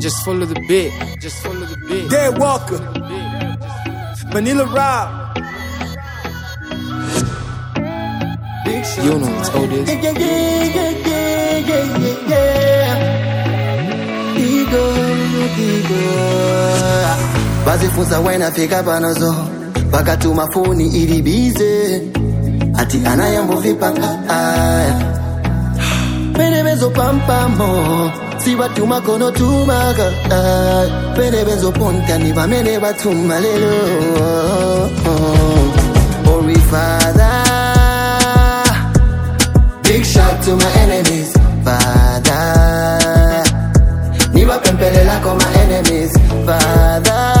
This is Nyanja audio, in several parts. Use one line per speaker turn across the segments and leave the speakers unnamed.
Just follow the beat. Just follow the beat.
Dead Walker. Manila Rob.
You know what told this.
Bazifunza wena fika panozo bakatuma foni ili bize ati anayambo vipaka penebezo pampamo si batuma kono tumaka penebezo ponta ni bamene batuma lelo Holy Father, big shout to my enemies, Father. Niba pempelela con my enemies, Father.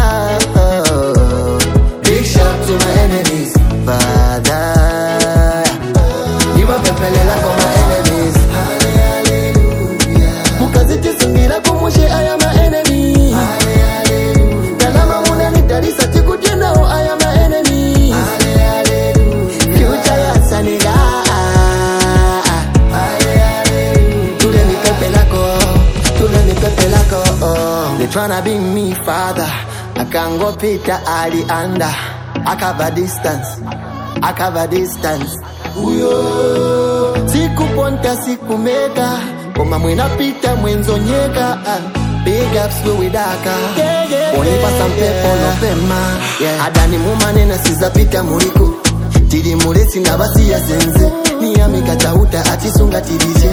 Big shout to my enemies, Father. Niba pempelela con my enemies, hallelujah. Mukaziti sungira kumushe I am my enemy, hallelujah. Dalama muna nitarisa tikujena o I am my enemy, hallelujah. Future ya saniga. They tryna be me, Father. I can't go Peter Ali under. I cover distance. Uyo. Siku ponta siku mega. Koma mwena pita mwenzo nyega. Big ups we daka. Oni pasa mpepo no pema. Adani mumane na siza pita muriku. Tiri muresi na basi ya senze. Niyami kachauta atisunga tirije.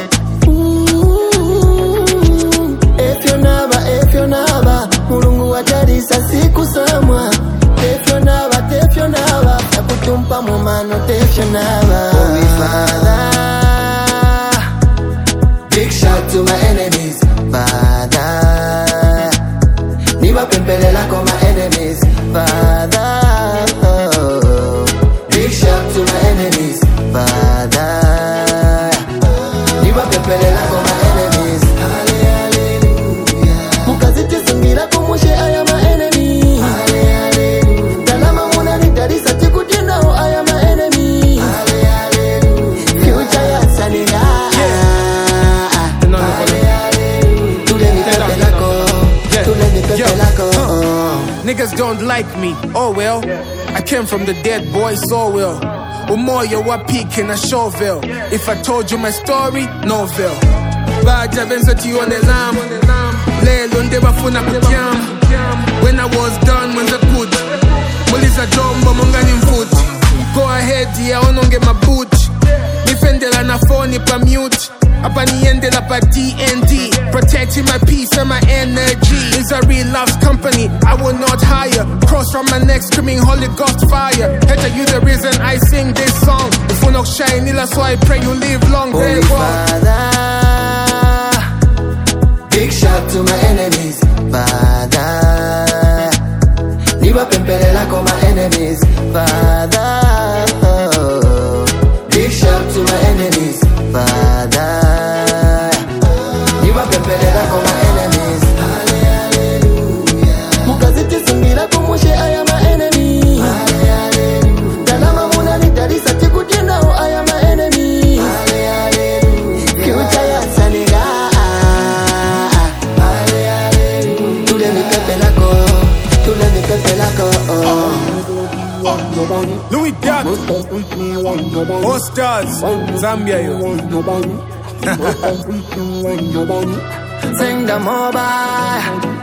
If you're never, Mulungu wajarisa siku samwa. If you're never, yakutumpa mumano if you're never. Holy Father, big shout to my enemies, Father. Niba pempelela con my enemies, Father. Big shout to my enemies, Father. Niba pempelela con my enemies, I am my enemy. Dalama muna nitarisa tikujena o I am my enemy. Future ya sanina.
Niggas don't like me, oh well. I came from the dead boy, so well. Umoya wa peak in a shovel. If I told you my story, novel. Baja benzo tione lam. Lelo ndeba funa kutyam. When I was done, when the good Muliza jombo mungani mfoot. Go ahead, yeah, ononge my boot. Nifendela na phone pa mute. Apa niendela pa DND. Protecting my peace and my energy. It's a real love's company, I will not hire. Cross from my neck, screaming Holy Ghost fire. Heta you the reason I sing this song. If you not shine, so I pray you live long.
Holy Father, big shout to my enemies, Father. Niba pempelela con my enemies, Father. Big shout to my enemies, Father. Niba pempelela con my enemies, hallelujah. Mukaziti sungira kumushe I am my enemy, hallelujah. Dalama muna nitarisa tikujena o I am my enemy, hallelujah. Future ya saniga.
Louis Duck. All Stars. Zambia yo.
Sing the mobile.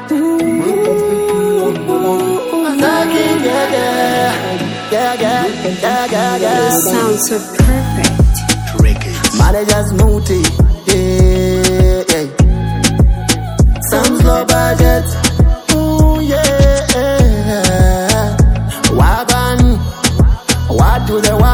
This sounds so perfect.
Managers multi. Yeah. Sounds low budget. Ooh, yeah. Waban. What do they want?